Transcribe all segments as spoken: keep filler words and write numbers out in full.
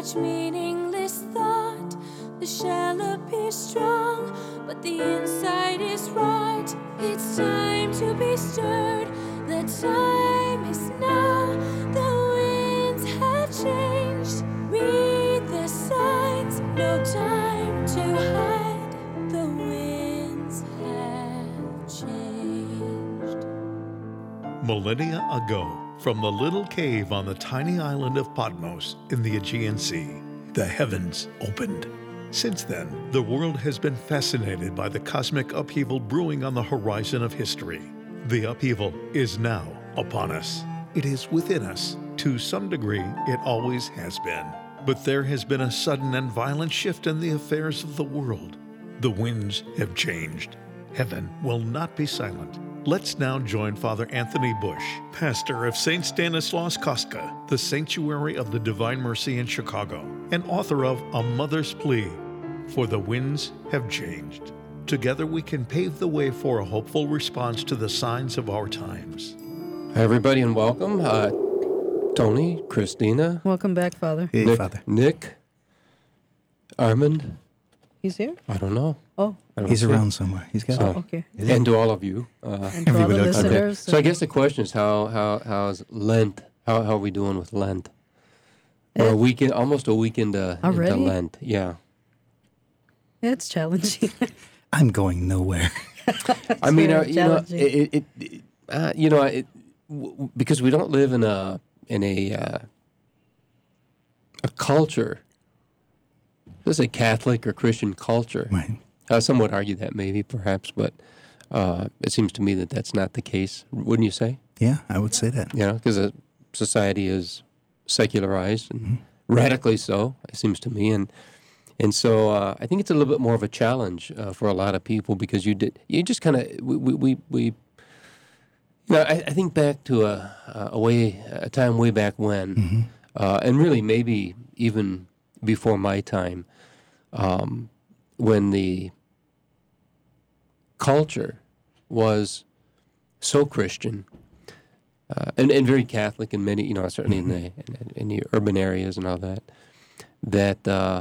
such meaningless thought. The shell appears strong, but the inside is rot. It's time to be stirred. The time is now. The winds have changed. Read the signs. No time to hide. The winds have changed. Millennia ago, from the little cave on the tiny island of Patmos in the Aegean Sea, the heavens opened. Since then, the world has been fascinated by the cosmic upheaval brewing on the horizon of history. The upheaval is now upon us. It is within us. To some degree, it always has been. But there has been a sudden and violent shift in the affairs of the world. The winds have changed. Heaven will not be silent. Let's now join Father Anthony Bush, pastor of Saint Stanislaus Kostka, the Sanctuary of the Divine Mercy in Chicago, and author of A Mother's Plea, For the Winds Have Changed. Together we can pave the way for a hopeful response to the signs of our times. Hi, everybody, and welcome. Uh, Tony, Christina. Welcome back, Father. Hey, Nick, Father. Nick, Armand. He's here? I don't know. Oh, I don't He's see. around somewhere. He's got Oh. it. okay. And to all of you. Uh, And to all the Everybody else. okay. listeners. So I guess the question is how how how's Lent? How how are we doing with Lent? We're a weekend, almost a weekend uh, into Already? Lent. Yeah. Yeah, it's challenging. I'm going nowhere. I mean, very uh, you know, challenging. it, it, it uh, you know, it, w- because we don't live in a in a uh, a culture. This is a Catholic or Christian culture. Right. Uh, some would argue that maybe, perhaps, but uh, it seems to me that that's not the case. Wouldn't you say? Yeah, I would say that. You know, because a society is secularized and Mm-hmm. radically so. It seems to me, and and so uh, I think it's a little bit more of a challenge uh, for a lot of people because you did you just kind of we we we. we you know, I, I think back to a a way a time way back when, Mm-hmm. uh, and really maybe even before my time, um, when the culture was so Christian uh, and, and very Catholic in many, you know, certainly in the in, in the urban areas and all that, that uh,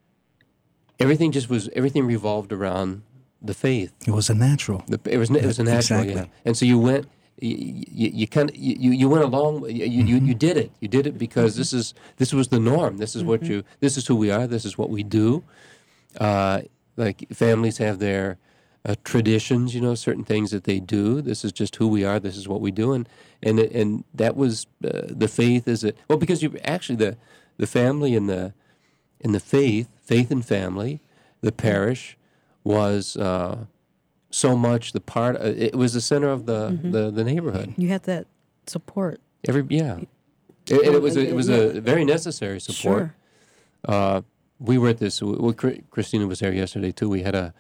everything just was everything revolved around the faith. It was a natural. The, it was it was a natural, Exactly. yeah. And so you went, you, you, you kind of you, you went along. You, you Mm-hmm. you did it. You did it because this is this was the norm. This is what you. This is who we are. This is what we do. Uh, like families have their uh, traditions, you know, certain things that they do. This is just who we are. This is what we do, and and and that was uh, the faith. Is it well because you actually the the family and the in the faith, faith and family, the parish was uh, so much the part. Uh, it was the center of the, Mm-hmm. the, the neighborhood. You had that support. Every yeah, and, and it was a, it was a very necessary support. Sure. Uh, we were at this. Well, Christina was there yesterday too. We had a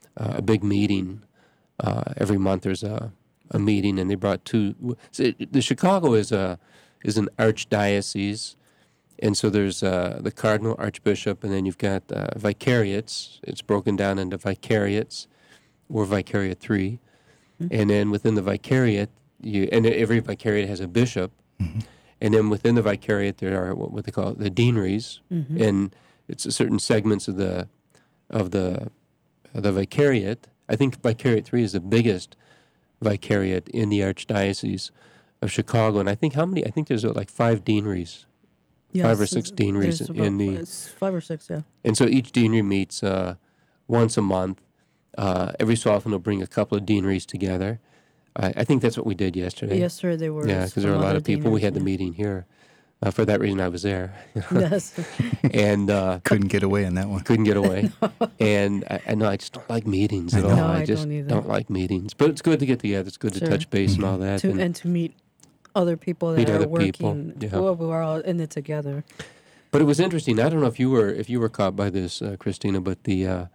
a big meeting. Uh, every month there's a a meeting, and they brought two. So the Chicago is a is an archdiocese. And so there's uh, the cardinal, archbishop, and then you've got uh, vicariates. It's broken down into vicariates, or vicariate three. Mm-hmm. And then within the vicariate, you and every vicariate has a bishop. Mm-hmm. And then within the vicariate, there are what, what they call the deaneries, mm-hmm. and it's a certain segments of the of the of the vicariate. I think vicariate three is the biggest vicariate in the archdiocese of Chicago, and I think how many? I think there's uh, like five deaneries. Yes, Five or six deaneries there's in about- the- it's five or six, yeah. And so each deanery meets uh, once a month. Uh, every so often they'll bring a couple of deaneries together. I, I think that's what we did yesterday. Yesterday they were. Yeah, because there were a lot of people. We had the meeting here. Uh, for that reason, I was there. Yes. and uh, Couldn't get away on that one. couldn't get away. and I, I know I just don't like meetings I at know. all. No, I I just don't either. like meetings. But it's good to get together. It's good to Sure. touch base and all that. to, and- and to meet other people that Meet are other working. people, yeah. Well, we're all in it together. But it was interesting. I don't know if you were if you were caught by this, uh, Christina, but the uh,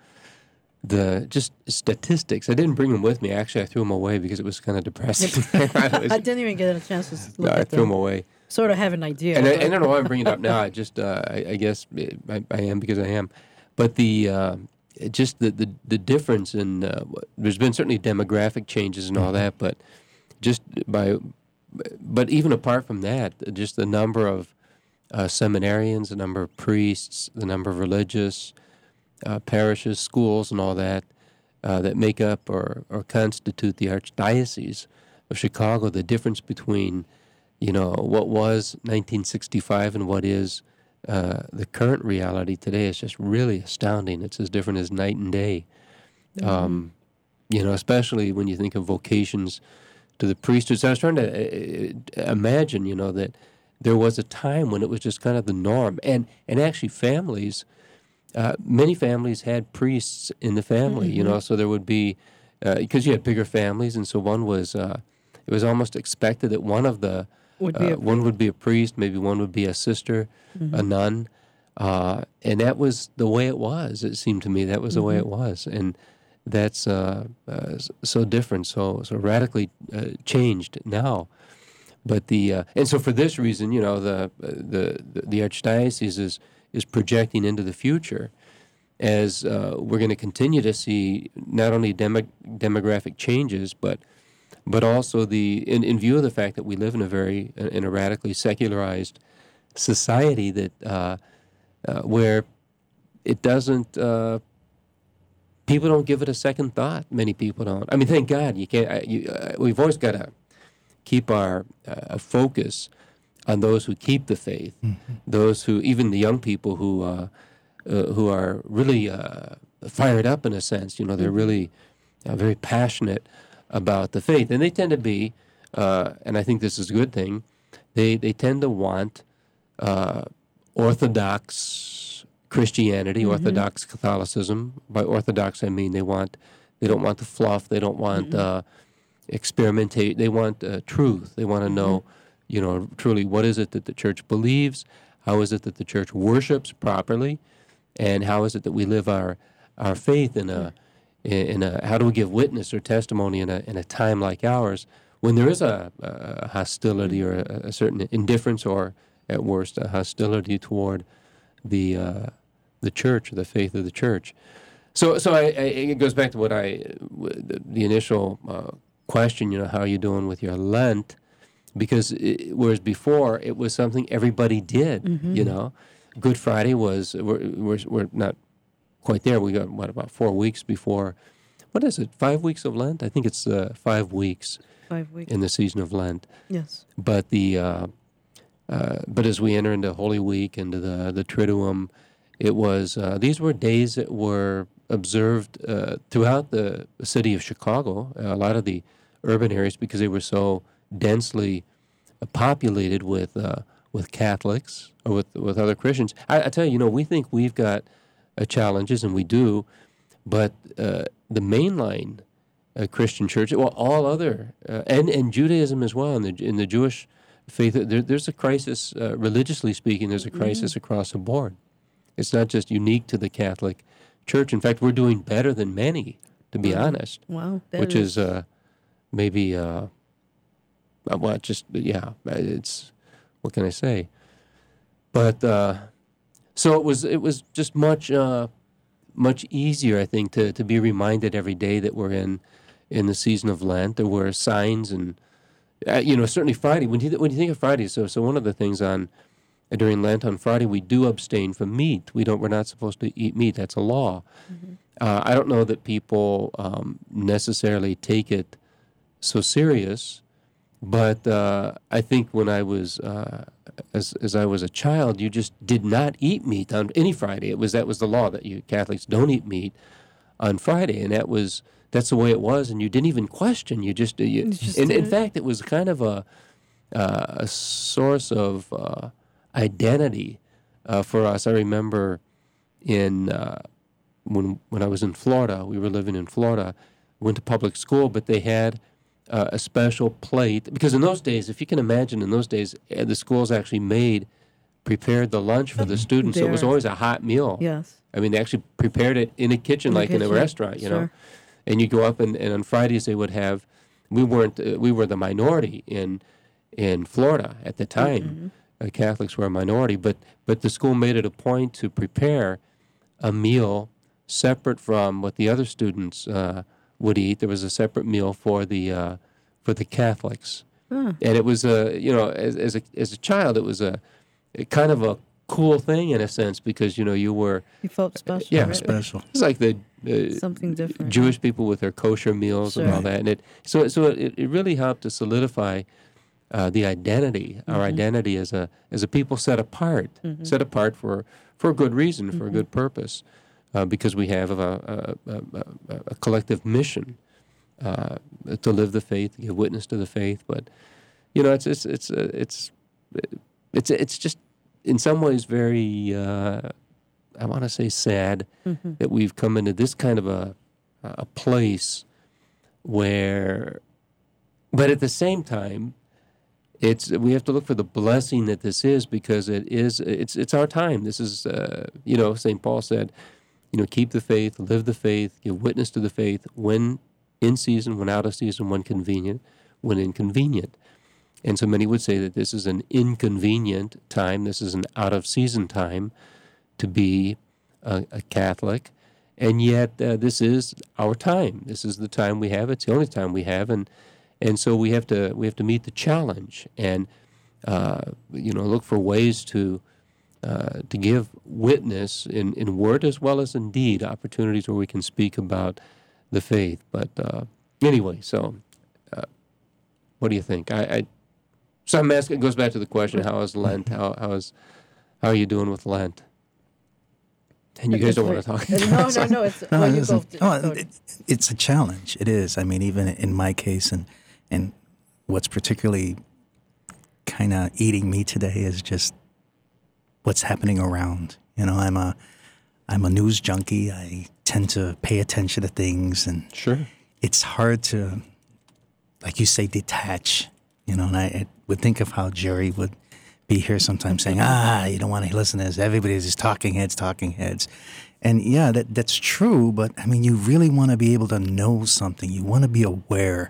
the just statistics. I didn't bring them with me. Actually, I threw them away because it was kind of depressing. I, was- I didn't even get a chance to no, look I at threw them them. away. Sort of have an idea. And I, but- I don't know why I'm bringing it up now. I just uh, I, I guess it, I, I am because I am. But the uh, it just the, the the difference in uh, there's been certainly demographic changes and all that, but just by but even apart from that, just the number of uh, seminarians, the number of priests, the number of religious uh, parishes, schools, and all that uh, that make up or, or constitute the Archdiocese of Chicago. The difference between, you know, what was nineteen sixty-five and what is uh, the current reality today is just really astounding. It's as different as night and day. Mm-hmm. Um, you know, especially when you think of vocations to the priesthood. So I was trying to uh, imagine, you know, that there was a time when it was just kind of the norm. And, and actually families, uh, many families had priests in the family, mm-hmm. you know, so there would be, because uh, you had bigger families, and so one was, uh, it was almost expected that one of the, would be uh, one would be a priest, maybe one would be a sister, mm-hmm. a nun, uh, and that was the way it was, it seemed to me. That was the mm-hmm. way it was. And that's uh, uh, so different, so so radically uh, changed now. But the uh, and so for this reason, you know, the the the Archdiocese is is projecting into the future, as uh, we're going to continue to see not only demo- demographic changes, but but also the in, in view of the fact that we live in a very in a radically secularized society that uh, uh, where it doesn't. Uh, People don't give it a second thought. Many people don't. I mean, thank God you can't. Uh, you, uh, we've always got to keep our uh, focus on those who keep the faith, mm-hmm. those who, even the young people who uh, uh, who are really uh, fired up in a sense. You know, they're really uh, very passionate about the faith, and they tend to be. Uh, and I think this is a good thing. They they tend to want uh, orthodox Christianity, mm-hmm. Orthodox Catholicism. By Orthodox, I mean they want, they don't want the fluff. They don't want mm-hmm. uh, experimentate. They want uh, truth. They want to mm-hmm. know, you know, truly what is it that the church believes? How is it that the church worships properly? And how is it that we live our our faith in a in a how do we give witness or testimony in a in a time like ours when there is a, a hostility or a, a certain indifference or at worst a hostility toward the uh, the church, or the faith of the church. So, so I, I, it goes back to what I, the, the initial uh, question. You know, how are you doing with your Lent? Because it, whereas before it was something everybody did. Mm-hmm. You know, Good Friday was we're, we're we're not quite there. We got what about four weeks before? What is it? Five weeks of Lent? I think it's uh, five weeks. Five weeks in the season of Lent. Yes. But the uh, uh, but as we enter into Holy Week, into the the Triduum. It was, uh, these were days that were observed uh, throughout the city of Chicago, uh, a lot of the urban areas, because they were so densely populated with uh, with Catholics or with, with other Christians. I, I tell you, you know, we think we've got uh, challenges, and we do, but uh, the mainline uh, Christian church, well, all other, uh, and, and Judaism as well, in the, in the Jewish faith, there, there's a crisis, uh, religiously speaking, there's a crisis mm-hmm. across the board. It's not just unique to the Catholic Church. In fact, we're doing better than many, to be wow. honest. Wow. Which is, is uh, maybe, uh, well, just, yeah, it's, what can I say? But, uh, so it was it was just much uh, much easier, I think, to, to be reminded every day that we're in in the season of Lent. There were signs and, uh, you know, certainly Friday. When you, when you think of Friday, so so one of the things on, during Lent on Friday, we do abstain from meat. We don't. We're not supposed to eat meat. That's a law. Mm-hmm. Uh, I don't know that people um, necessarily take it so serious, but uh, I think when I was uh, as as I was a child, you just did not eat meat on any Friday. It was that was the law that you Catholics don't eat meat on Friday, and that was that's the way it was. And you didn't even question. You just, you, just in, in fact, it was kind of a uh, a source of uh, identity uh, for us. I remember in uh, when when I was in Florida, we were living in Florida, went to public school, but they had uh, a special plate, because in those days, if you can imagine, in those days, uh, the schools actually made, prepared the lunch for the students, so it was always a hot meal. Yes. I mean, they actually prepared it in a kitchen, in like kitchen. in a restaurant, you sure. know. And you go up, and, and on Fridays they would have, we weren't, uh, we were the minority in in Florida at the time. Mm-hmm. Uh, Catholics were a minority, but but the school made it a point to prepare a meal separate from what the other students uh, would eat. There was a separate meal for the uh, for the Catholics, hmm. and it was a you know as as a as a child it was a a kind of a cool thing in a sense because you know you were You felt special. yeah right? Special. It's like the uh, Something different. Jewish people with their kosher meals and Sure. all that, and it so so it, it really helped to solidify uh, the identity, our Mm-hmm. identity as a as a people set apart, set apart for for a good reason, for Mm-hmm. a good purpose, uh, because we have a a, a, a, a collective mission uh, to live the faith, give witness to the faith. But you know, it's it's it's uh, it's it's it's just in some ways very. Uh, I want to say sad Mm-hmm. that we've come into this kind of a a place where, but at the same time, it's we have to look for the blessing that this is because it is it's it's our time. This is uh, you know Saint Paul said, you know, keep the faith, live the faith, give witness to the faith when in season, when out of season, when convenient, when inconvenient. And so many would say that this is an inconvenient time. This is an out of season time to be a, a Catholic, and yet uh, this is our time. This is the time we have. It's the only time we have, and and so we have to we have to meet the challenge and uh, you know look for ways to uh, to give witness in, in word as well as in deed, opportunities where we can speak about the faith. But uh, anyway, so uh, what do you think? I, I so I'm asking. It goes back to the question: how is Lent? How how is how are you doing with Lent? And you guys don't want to talk. No, no, no. It's No, well, you listen, both. oh, go- it, it's a challenge. It is. I mean, even in my case, and and what's particularly kind of eating me today is just what's happening around. You know, I'm a I'm a news junkie. I tend to pay attention to things, and Sure. it's hard to, like you say, detach. You know, and I, I would think of how Jerry would be here sometimes saying, ah, you don't want to listen to this. Everybody's just talking heads, talking heads. And yeah, that that's true. But I mean, you really want to be able to know something. You want to be aware.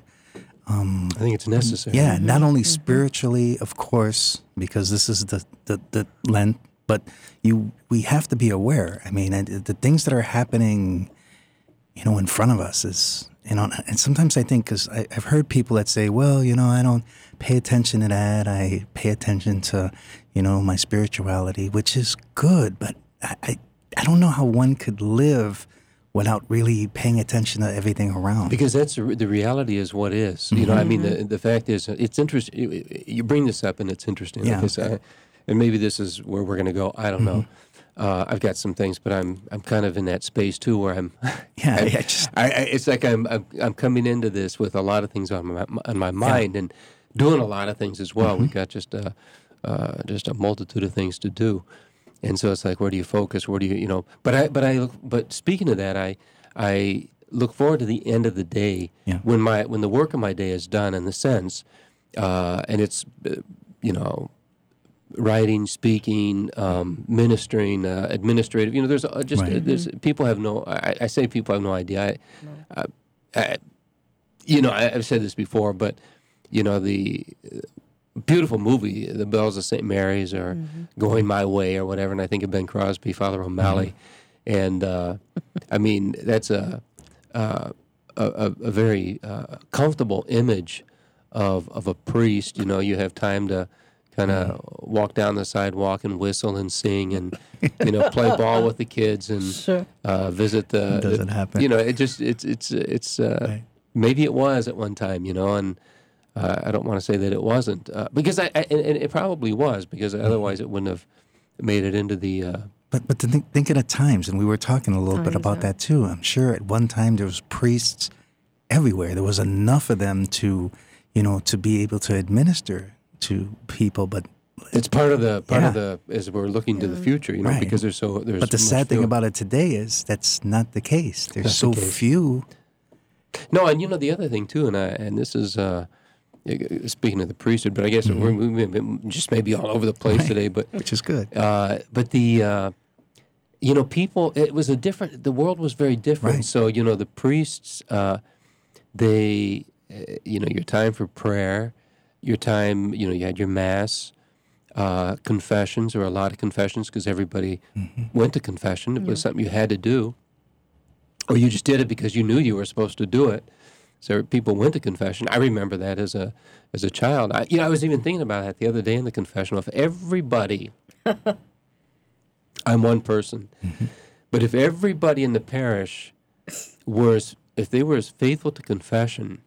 I think it's necessary. Yeah, not only spiritually, of course, because this is the, the, the Lent, but you we have to be aware. I mean, and the things that are happening, you know, in front of us is, you know, and sometimes I think, because I've heard people that say, well, you know, I don't pay attention to that. I pay attention to, you know, my spirituality, which is good, but I, I, I don't know how one could live without really paying attention to everything around. Because that's the, the reality is what is. You know, I mean, the the fact is, it's interesting. You, you bring this up, and it's interesting. Yeah. Because I, and maybe this is where we're going to go. I don't know. Uh, I've got some things, but I'm I'm kind of in that space too, where I'm. Yeah, I, I just- I, I, it's like I'm, I'm I'm coming into this with a lot of things on my on my mind and doing a lot of things as well. We've got just a uh, just a multitude of things to do. And so it's like, where do you focus? Where do you, you know? But I, but I, look, but speaking of that, I, I look forward to the end of the day Yeah. when my when the work of my day is done. In the sense, uh, and it's, uh, you know, writing, speaking, um, ministering, uh, administrative. You know, there's uh, just uh, Right. there's people have no. I, I say people have no idea. I, I, I, you know, I, I've said this before, but you know the. Beautiful movie, The Bells of Saint Mary's, or Going My Way, or whatever. And I think of Ben Crosby, Father O'Malley, and uh, I mean that's a uh, a, a, a very uh, comfortable image of of a priest. You know, you have time to kind of walk down the sidewalk and whistle and sing, and you know, play ball with the kids and Sure. uh, visit the. Doesn't the- happen. You know, it just it's it's it's uh, Right. maybe it was at one time. You know, and. Uh, I don't want to say that it wasn't, uh, because I, I and, and it probably was, because otherwise it wouldn't have made it into the. Uh, But but to think, think of the times, and we were talking a little bit Times, about yeah. that too. I'm sure at one time there was priests everywhere. There was enough of them to, you know, to be able to administer to people. But it's part of the part of Yeah. the as we're looking to the future, you know, Right. because there's so there's. but the much sad thing fewer. about it today is that's not the case. There's That's so the case. few. No, and you know the other thing too, and I and this is uh, speaking of the priesthood, but I guess we're, we're just maybe all over the place Right. today, but. Which is good. Uh, but the, uh, you know, people, it was a different, the world was very different. Right. So, you know, the priests, uh, they, uh, you know, your time for prayer, your time, you know, you had your mass, uh, confessions, or a lot of confessions, because everybody went to confession. It was something you had to do, or you just did it because you knew you were supposed to do it. So people went to confession. I remember that as a as a child. I, you know, I was even thinking about that the other day in the confessional. If everybody, I'm one person, mm-hmm. but if everybody in the parish were, as, if they were as faithful to confession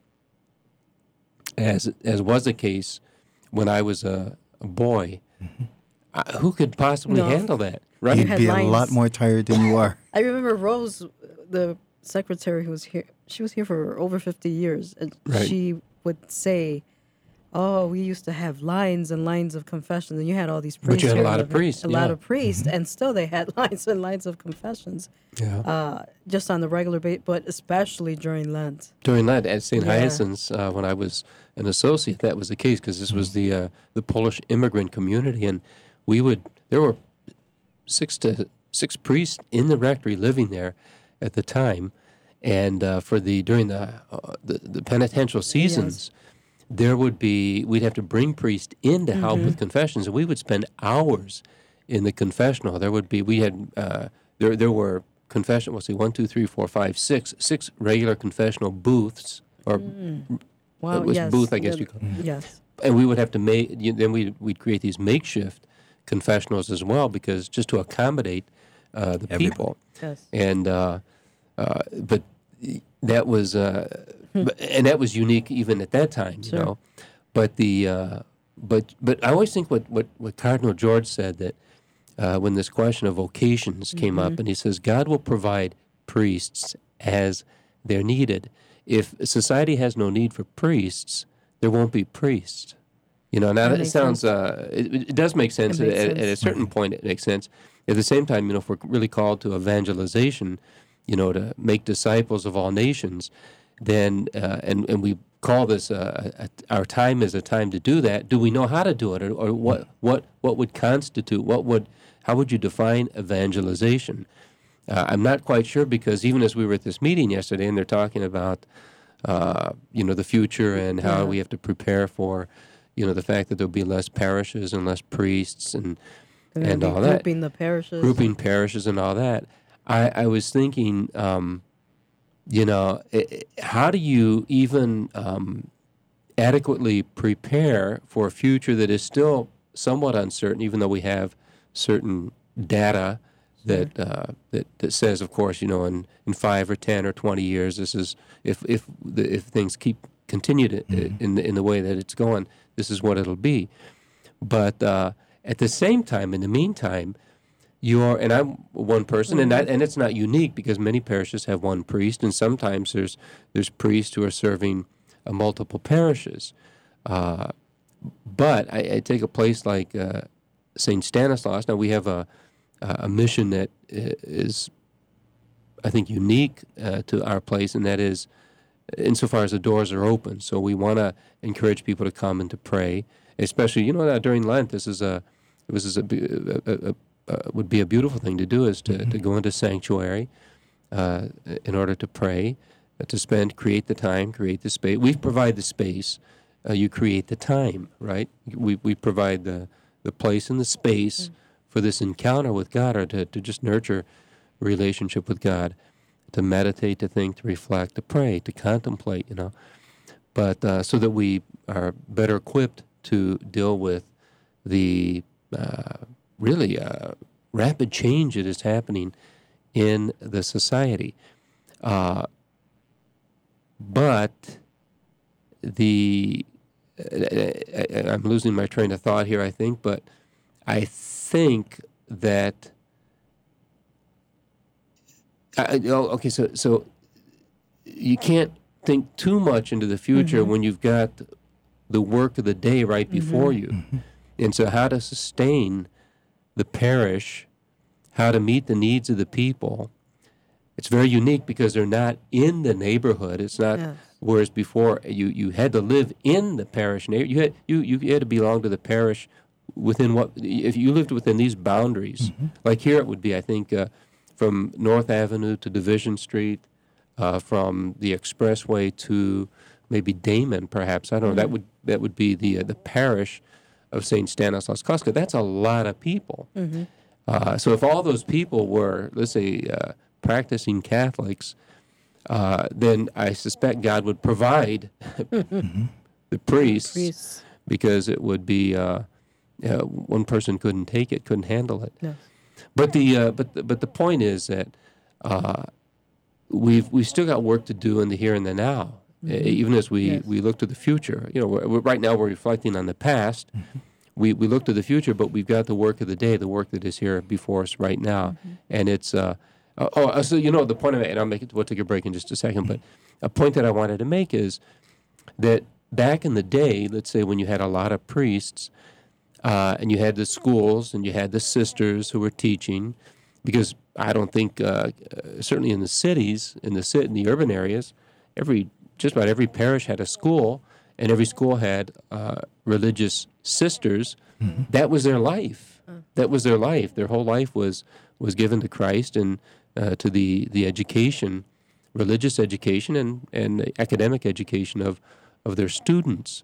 as as was the case when I was a, a boy, mm-hmm. uh, who could possibly No. handle that? Right? You'd had be a lines. lot more tired than you are. I remember Rose, the secretary who was here. She was here for over fifty years, and Right. she would say, "Oh, we used to have lines and lines of confessions, and you had all these priests. But you had a here lot and of priests, a lot yeah. of priests, and still they had lines and lines of confessions, Yeah. uh, just on the regular basis, but especially during Lent." During that, at Saint Yeah. Hyacinth's, uh, when I was an associate, that was the case because this was the uh, the Polish immigrant community, and we would there were six to six priests in the rectory living there at the time, and uh, for the during the, uh, the the penitential seasons, there would be we'd have to bring priests in to help with confessions, and we would spend hours in the confessional. There would be we had uh, there there were confession. We'll see one, two, three, four, five, six six regular confessional booths or. Wow, It was yes, booth, I guess the- you call Yes. And we would have to make, you, then we'd, we'd create these makeshift confessionals as well, because just to accommodate uh, the Everybody. people. Yes. And, uh, uh, but that was, uh, but, and that was unique even at that time, you Sure. know. But the, uh, but, but I always think what, what, what Cardinal George said that uh, when this question of vocations came up, and he says, God will provide priests as they're needed. If society has no need for priests, there won't be priests. You know, now That that, it makes sounds, sense. uh, it, it does make sense. It makes at, sense. at a certain point, it makes sense. At the same time, you know, if we're really called to evangelization, you know, to make disciples of all nations, then, uh, and, and we call this, uh, a, our time is a time to do that, do we know how to do it? Or, or what, what, what would constitute, what would, how would you define evangelization? Uh, I'm not quite sure, because even as we were at this meeting yesterday and they're talking about, uh, you know, the future and how Yeah. we have to prepare for, you know, the fact that there'll be less parishes and less priests and And, and then all that. grouping the parishes. Grouping parishes and all that. I, I was thinking, um, you know, i i- how do you even um, adequately prepare for a future that is still somewhat uncertain, even though we have certain data that uh, that that says, of course, you know, in, in five or ten or twenty years, this is if if the, if things keep continue to, in the, in the way that it's going, this is what it'll be. But uh, at the same time, in the meantime, you're and I'm one person, and that, and it's not unique because many parishes have one priest, and sometimes there's there's priests who are serving uh, multiple parishes. Uh, but I, I take a place like uh, Saint Stanislaus. Now we have a a mission that is, I think, unique uh, to our place, and that is, insofar as the doors are open. So we want to encourage people to come and to pray, especially, you know, during Lent. This is a, this is a, a, a, a uh, would be a beautiful thing to do, is to, to go into sanctuary uh, in order to pray, uh, to spend, create the time, create the space. We provide the space. Uh, you create the time, right? We we provide the the place and the space for this encounter with God, or to, to just nurture a relationship with God, to meditate, to think, to reflect, to pray, to contemplate, you know. But uh, so that we are better equipped to deal with the uh, really uh, rapid change that is happening in the society. Uh, but the, I, I, I'm losing my train of thought here, I think, but I think that, I, oh, okay, so so you can't think too much into the future when you've got the work of the day right before you. And so how to sustain the parish, how to meet the needs of the people. It's very unique because they're not in the neighborhood. It's not, Yes. whereas before you, you had to live in the parish. neigh- You had, you, you had to belong to the parish within what, if you lived within these boundaries. Like here it would be, I think, uh, from North Avenue to Division Street, uh, from the expressway to maybe Damon, perhaps. I don't know. That would that would be the uh, the parish of Saint Stanislaus Kostka. That's a lot of people. Uh, so if all those people were, let's say, uh, practicing Catholics, uh, then I suspect God would provide the priests, Priests. because it would be uh, uh, one person couldn't take it, couldn't handle it. No. But the uh, but the, but the point is that uh, we've we've still got work to do in the here and the now. Uh, even as we, Yes. we look to the future. You know, we're, we're, right now we're reflecting on the past. We we look to the future, but we've got the work of the day, the work that is here before us right now, and it's. Uh, oh, oh, so you know the point of it, and I'll make it. We'll take a break in just a second. But a point that I wanted to make is that back in the day, let's say when you had a lot of priests, uh, and you had the schools, and you had the sisters who were teaching, because I don't think, uh, uh, certainly in the cities, in the ci- in the urban areas, every just about every parish had a school, and every school had uh, religious sisters. Mm-hmm. That was their life. Uh. That was their life. Their whole life was was given to Christ and uh, to the the education, religious education, and and academic education of of their students.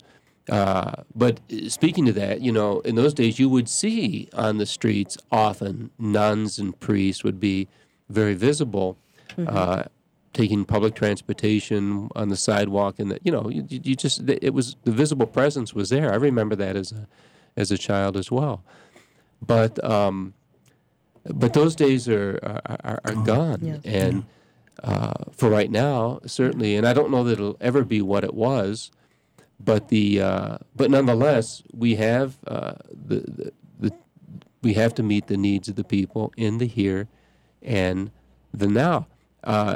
Uh, but speaking to that, you know, in those days you would see on the streets often nuns and priests would be very visible, mm-hmm. uh, taking public transportation on the sidewalk, and the, you know, you, you just it was the visible presence was there. I remember that as a as a child as well. But um, but those days are are, are, are gone, Yes. and uh, for right now, certainly, and I don't know that it'll ever be what it was. But the uh, but nonetheless, we have uh, the, the the we have to meet the needs of the people in the here and the now. Uh,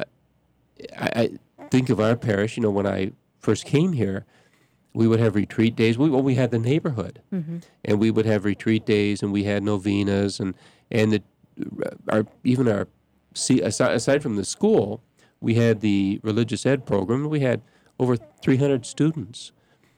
I, I think of our parish. You know, when I first came here, we would have retreat days. We well, we had the neighborhood, mm-hmm. and we would have retreat days, and we had novenas, and and the our even our see aside, aside from the school, we had the religious ed program. We had over three hundred students.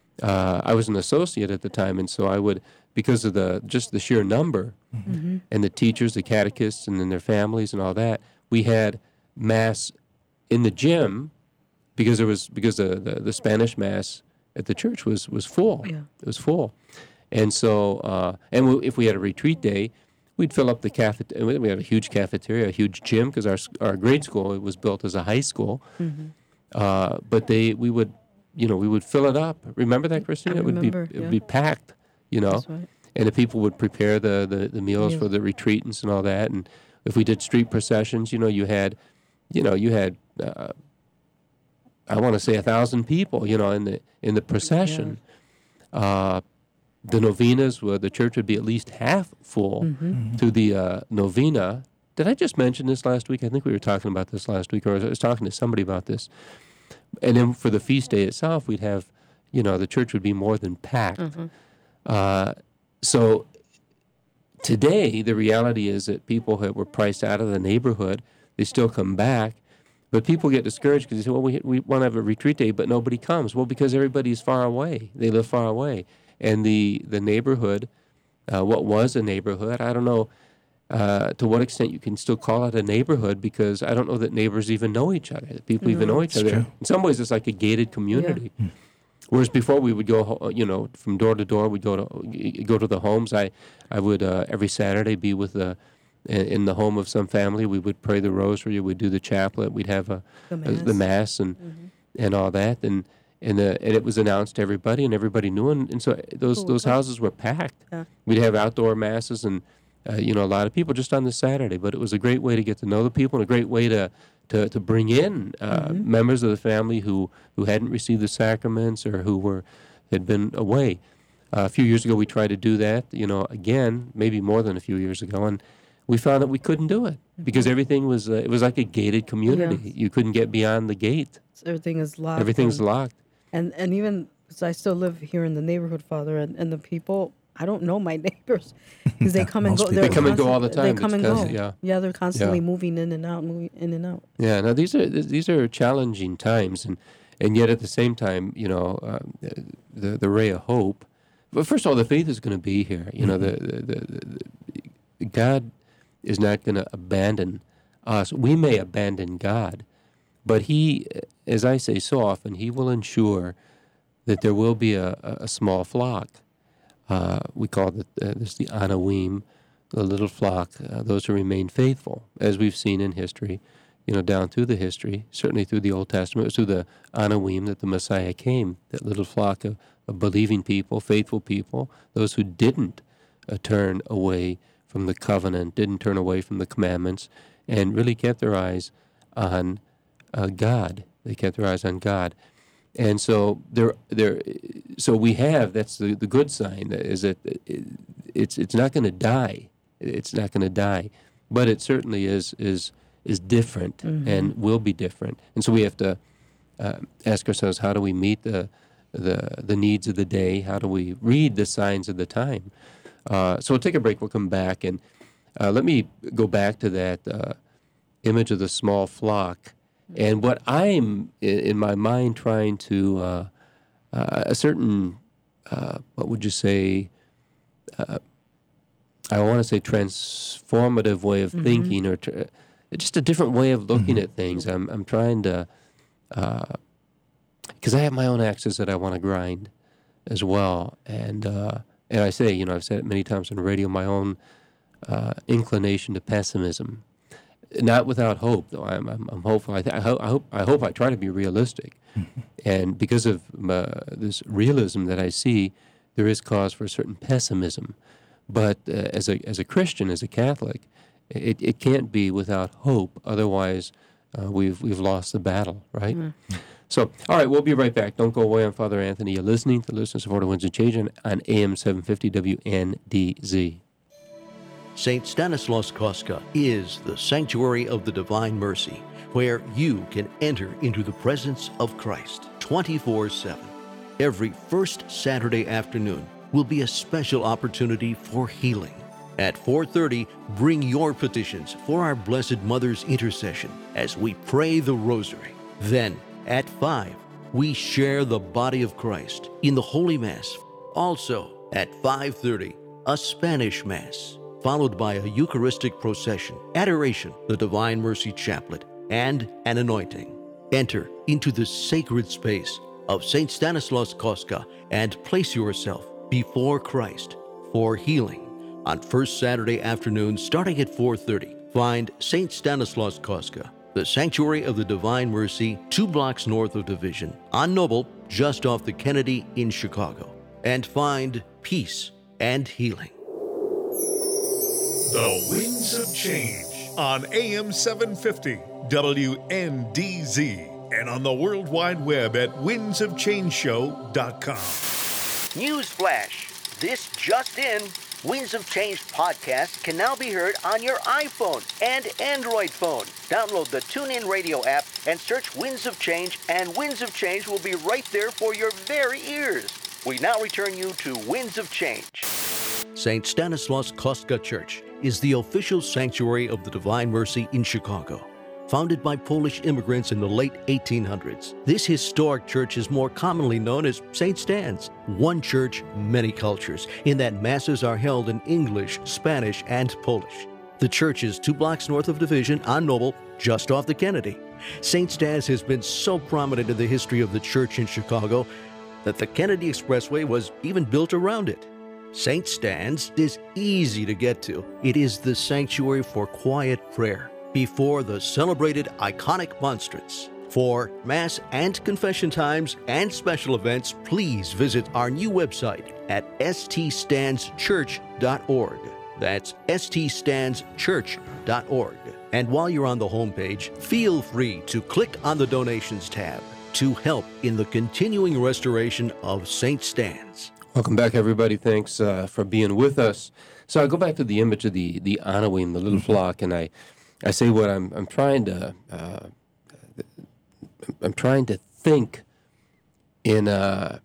Uh, I was an associate at the time, and so I would, because of the just the sheer number, mm-hmm. and the teachers, the catechists, and then their families and all that, we had mass in the gym because there was because the, the, the Spanish mass at the church was was full. Yeah. It was full, and so uh, and we, if we had a retreat day, we'd fill up the cafeteria. We had a huge cafeteria, a huge gym, because our our grade school, it was built as a high school, mm-hmm. uh, but they we would. You know, we would fill it up. Remember that, Christina? I it would remember, be it yeah. would be packed. You know, That's right. And the people would prepare the, the, the meals Meals. for the retreatants and all that. And if we did street processions, you know, you had, you know, you had, uh, I want to say a thousand people. You know, in the in the procession. Yeah. Uh, the novenas, where the church would be at least half full. Mm-hmm. Mm-hmm. To the uh, novena. Did I just mention this last week? I think we were talking about this last week, or I was talking to somebody about this. And then for the feast day itself, we'd have, you know, the church would be more than packed. Mm-hmm. Uh, so today, the reality is that people that were priced out of the neighborhood, they still come back. But people get discouraged because they say, well, we, we want to have a retreat day, but nobody comes. Well, because everybody's far away. They live far away. And the, the neighborhood, uh, what was a neighborhood, I don't know, Uh, to what extent you can still call it a neighborhood, because I don't know that neighbors even know each other. That people No, even know each it's other. true. In some ways, it's like a gated community. Yeah. Whereas before, we would go, ho- you know, from door to door. We'd go to go to the homes. I, I would uh, every Saturday be with the in the home of some family. We would pray the rosary. We'd do the chaplet. We'd have a The a- mass. the mass and Mm-hmm. and all that. And and the and it was announced to everybody, and everybody knew. And, and so those Cool. those houses were packed. Yeah. We'd have outdoor masses and. Uh, you know, a lot of people just on this Saturday, but it was a great way to get to know the people and a great way to to, to bring in uh, Mm-hmm. members of the family who, who hadn't received the sacraments or who were had been away. Uh, a few years ago, we tried to do that. You know, again, maybe more than a few years ago, and we found that we couldn't do it because everything was uh, it was like a gated community. Yeah. You couldn't get beyond the gate. So everything is locked. Everything's and, locked. And and even so I still live here in the neighborhood, Father, and, and the people. I don't know my neighbors because they come and Most go. people They They're come and go all the constant- They time. come and It's go. constant, yeah. yeah, they're constantly Yeah. moving in and out, moving in and out. Yeah, now these are these are challenging times, and, and yet at the same time, you know, uh, the the ray of hope. But first of all, the faith is going to be here. You know, the, the, the, the, the God is not going to abandon us. We may abandon God, but He, as I say so often, He will ensure that there will be a, a small flock. Uh, we call it uh, this the Anawim, the little flock, uh, those who remain faithful, as we've seen in history. you know, down through the history, certainly through the Old Testament. It was through the Anawim that the Messiah came, that little flock of, of believing people, faithful people, those who didn't uh, turn away from the covenant, didn't turn away from the commandments, and really kept their eyes on uh, God. They kept their eyes on God. And so there, there, so we have, that's the, the good sign, is that it's it's not going to die. It's not going to die. But it certainly is is is different mm-hmm. and will be different. And so we have to uh, ask ourselves, how do we meet the, the the needs of the day? How do we read the signs of the time? Uh, so we'll take a break. We'll come back. And uh, let me go back to that uh, image of the small flock. And what I'm, in, in my mind, trying to, uh, uh, a certain, uh, what would you say, uh, I want to say transformative way of mm-hmm. thinking, or tr- just a different way of looking mm-hmm. at things. I'm I'm trying to, because uh, I have my own axes that I want to grind as well. And uh, and I say, you know, I've said it many times on the radio, my own uh, inclination to pessimism. Not without hope, though. I'm, I'm, I'm hopeful. I, th- I, ho- I hope. I hope I try to be realistic, mm-hmm. and because of uh, this realism that I see, there is cause for a certain pessimism. But uh, as a as a Christian, as a Catholic, it, it can't be without hope. Otherwise, uh, we've we've lost the battle, right? Mm-hmm. So, all right, we'll be right back. Don't go away on Father Anthony. You're listening to Listener Supported Winds of Change on, on A M seven fifty W N D Z. Saint Stanislaus Kostka is the sanctuary of the Divine Mercy, where you can enter into the presence of Christ twenty-four seven. Every first Saturday afternoon will be a special opportunity for healing. At four thirty, bring your petitions for our Blessed Mother's intercession as we pray the Rosary. Then, at five, we share the body of Christ in the Holy Mass. Also, at five thirty, a Spanish Mass, followed by a Eucharistic procession, adoration, the Divine Mercy Chaplet, and an anointing. Enter into the sacred space of Saint Stanislaus Kostka and place yourself before Christ for healing. On first Saturday afternoon, starting at four thirty, find Saint Stanislaus Kostka, the Sanctuary of the Divine Mercy, two blocks north of Division, on Noble, just off the Kennedy in Chicago, and find peace and healing. The Winds of Change on A M seven fifty W N D Z and on the World Wide Web at winds of change show dot com. Newsflash! This just in, Winds of Change podcast can now be heard on your iPhone and Android phone. Download the TuneIn Radio app and search Winds of Change, and Winds of Change will be right there for your very ears. We now return you to Winds of Change. Saint Stanislaus Kostka Church is the official sanctuary of the Divine Mercy in Chicago. Founded by Polish immigrants in the late eighteen hundreds, this historic church is more commonly known as Saint Stan's. One church, many cultures, in that masses are held in English, Spanish, and Polish. The church is two blocks north of Division on Noble, just off the Kennedy. Saint Stan's has been so prominent in the history of the church in Chicago that the Kennedy Expressway was even built around it. Saint Stan's is easy to get to. It is the sanctuary for quiet prayer before the celebrated iconic monstrance. For Mass and confession times and special events, please visit our new website at s t stands church dot org. That's s t stands church dot org. And while you're on the homepage, feel free to click on the Donations tab to help in the continuing restoration of Saint Stan's. Welcome back, everybody. Thanks uh, for being with us. So I go back to the image of the the Anawim, the little flock, and I, I say what I'm I'm trying to uh, I'm trying to think in. Uh,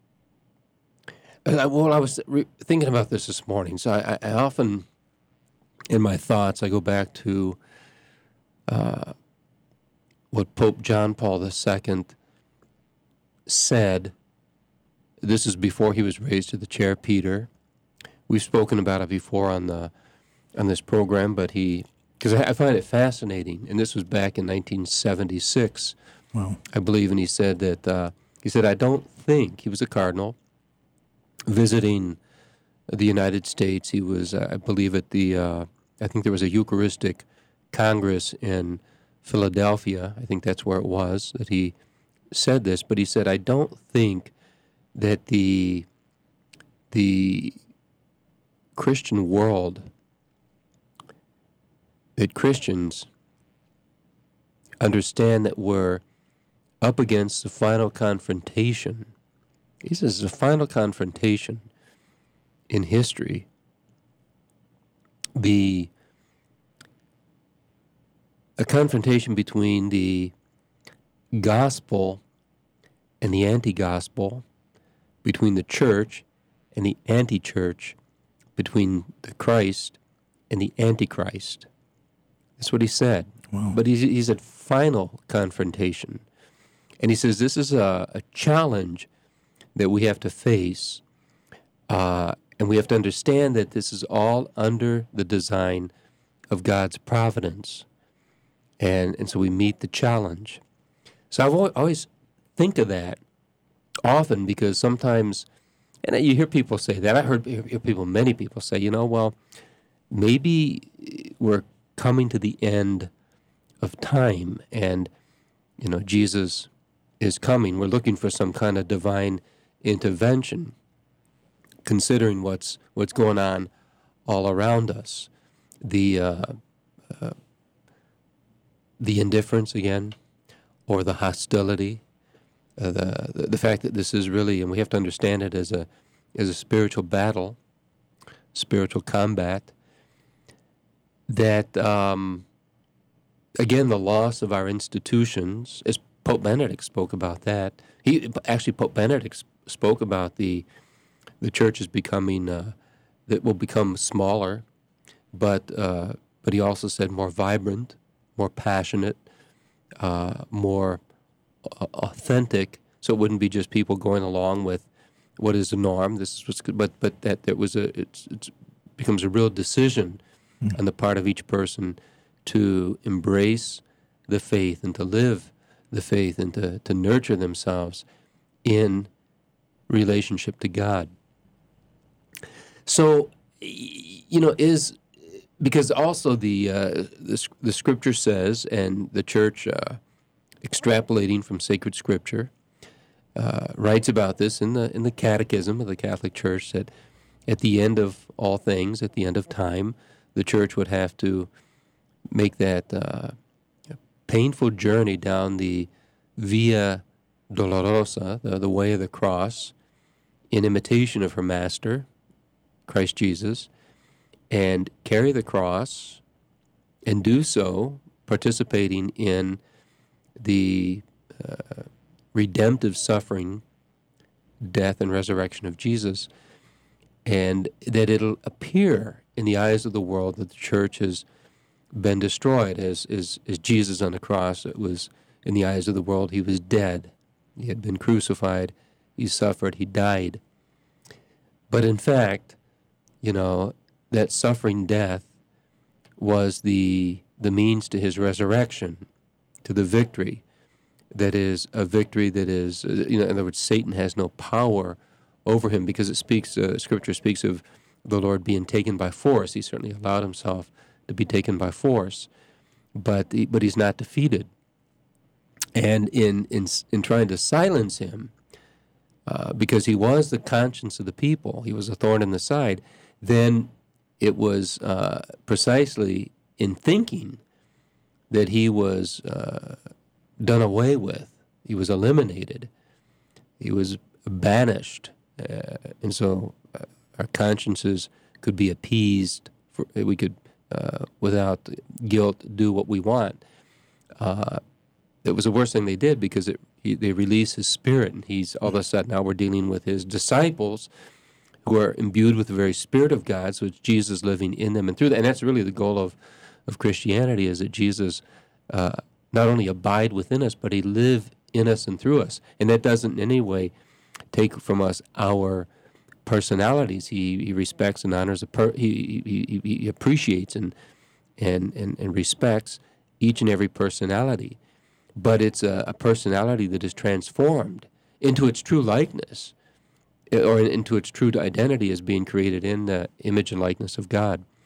well, I was re- thinking about this this morning. So I, I often, in my thoughts, I go back to uh, what Pope John Paul the Second said. This is before he was raised to the chair, Peter. We've spoken about it before on the on this program, but he, because I, I find it fascinating, and this was back in nineteen seventy-six, wow. I believe, and he said that, uh, he said, I don't think, he was a cardinal, visiting the United States. He was, uh, I believe, at the, uh, I think there was a Eucharistic Congress in Philadelphia, I think that's where it was, that he said this, but he said, I don't think that the the Christian world, that Christians understand that we're up against the final confrontation. He says the final confrontation in history, the a confrontation between the gospel and the anti-gospel, between the church and the anti-church, between the Christ and the antichrist. That's what he said. Wow. But he's, he's at final confrontation. And he says this is a, a challenge that we have to face, uh, and we have to understand that this is all under the design of God's providence. And and so we meet the challenge. So I've always think of that often, because sometimes, and you hear people say that. I heard hear people, many people say, you know, well, maybe we're coming to the end of time, and you know, Jesus is coming. We're looking for some kind of divine intervention, considering what's what's going on all around us, the uh, uh, the indifference again, or the hostility, uh, the, the the fact that this is really, and we have to understand it as a as a spiritual battle, spiritual combat. That um, again, the loss of our institutions, as Pope Benedict spoke about that. He actually Pope Benedict spoke about the the church is becoming uh, that will become smaller, but uh, but he also said more vibrant, more passionate, uh, more uh, authentic. So it wouldn't be just people going along with what is the norm. This is what's good, but but that there was a it's it becomes a real decision mm. on the part of each person to embrace the faith and to live the faith and to, to nurture themselves in relationship to God. So, you know, is because also the uh, the, the Scripture says, and the Church, uh, extrapolating from sacred Scripture, uh, writes about this in the in the Catechism of the Catholic Church, that at the end of all things, at the end of time, the Church would have to make that uh, painful journey down the Via Dolorosa, the, the way of the cross, in imitation of her Master, Christ Jesus, and carry the cross, and do so participating in the uh, redemptive suffering, death, and resurrection of Jesus, and that it'll appear in the eyes of the world that the Church has been destroyed, as, as, as Jesus on the cross. It was in the eyes of the world, he was dead. He had been crucified. He suffered. He died. But in fact, you know, that suffering death was the the means to his resurrection, to the victory that is a victory that is, you know, in other words, Satan has no power over him, because it speaks, uh, Scripture speaks of the Lord being taken by force. He certainly allowed himself to be taken by force, but he, but he's not defeated. And in in in trying to silence him, uh, because he was the conscience of the people, he was a thorn in the side, then it was uh, precisely in thinking that he was uh, done away with, he was eliminated, he was banished, uh, and so uh, our consciences could be appeased, for, we could, uh, without guilt, do what we want. Uh, it was the worst thing they did, because it, he, they release his spirit, and he's all of a sudden, now we're dealing with his disciples who are imbued with the very Spirit of God, so it's Jesus living in them and through them. And that's really the goal of, of Christianity, is that Jesus uh, not only abide within us, but he live in us and through us. And that doesn't in any way take from us our personalities. He he respects and honors, a per, he, he he appreciates and, and, and, and respects each and every personality. But it's a, a personality that is transformed into its true likeness, or into its true identity as being created in the image and likeness of God.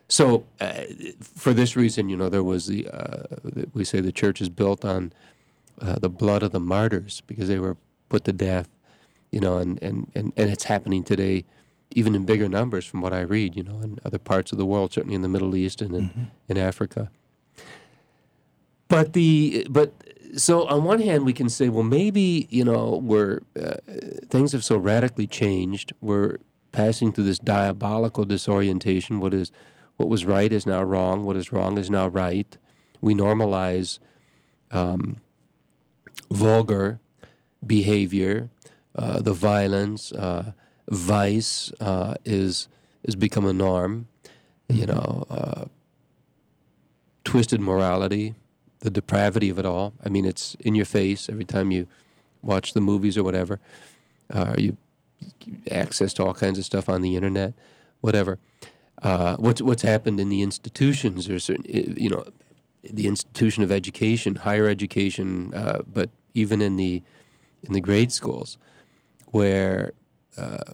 so uh, for this reason, you know, there was the, uh, we say the church is built on uh, the blood of the martyrs because they were put to death, you know, and, and, and, and it's happening today even in bigger numbers from what I read, you know, in other parts of the world, certainly in the Middle East and in, mm-hmm. in Africa. But the, but so on one hand we can say, well, maybe, you know, we're, uh, things have so radically changed, we're passing through this diabolical disorientation. What is, what was right is now wrong. What is wrong is now right. We normalize um, vulgar behavior, uh, the violence, uh, vice uh, is is become a norm. You know, uh, twisted morality, the depravity of it all. I mean, it's in your face every time you watch the movies or whatever. Uh, you, you access to all kinds of stuff on the internet, whatever. Uh, what's what's happened in the institutions? There's certain, you know, the institution of education, higher education, uh, but even in the in the grade schools, where uh,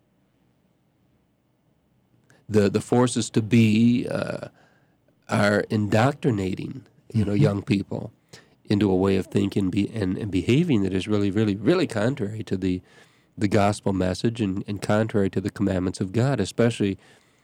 the the forces to be uh, are indoctrinating, you know, young people into a way of thinking be, and, and behaving that is really, really, really contrary to the the gospel message and, and contrary to the commandments of God, especially